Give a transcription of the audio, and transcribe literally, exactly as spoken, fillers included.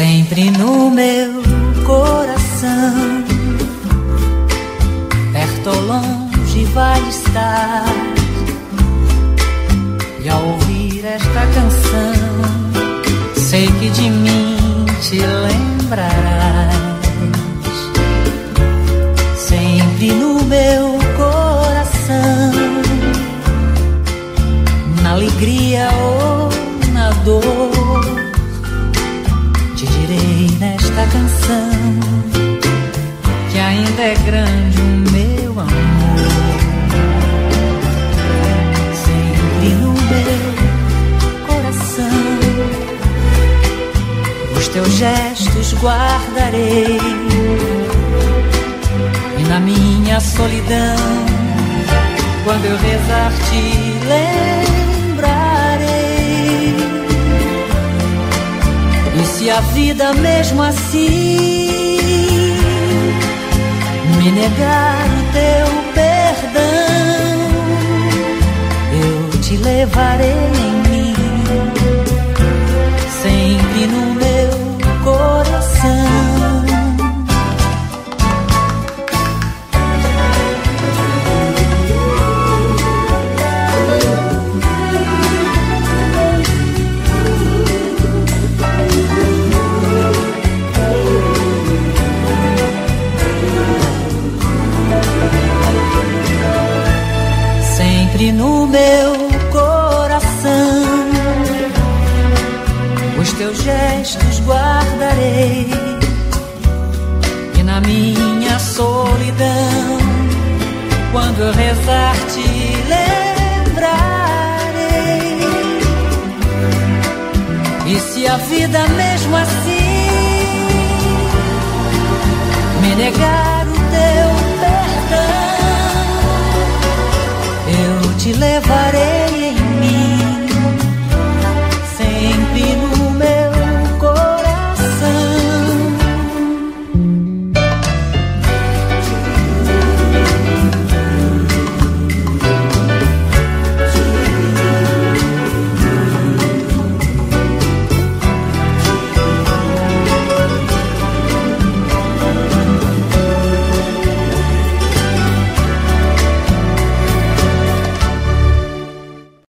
Sempre no meu coração, perto ou longe vai estar. E ao ouvir esta canção, sei que de mim te lembrarás. Sempre no meu coração, na alegria ou na dor, te direi nesta canção que ainda é grande o meu amor. Sempre no meu coração, os teus gestos guardarei, e na minha solidão, quando eu rezar te lembrarei. E se a vida mesmo assim me negar o teu perdão, eu te levarei em mim, sempre no meu coração. Sempre no meu coração, os teus gestos guardarei, e na minha solidão, quando eu rezar te lembrarei. E se a vida mesmo assim me negar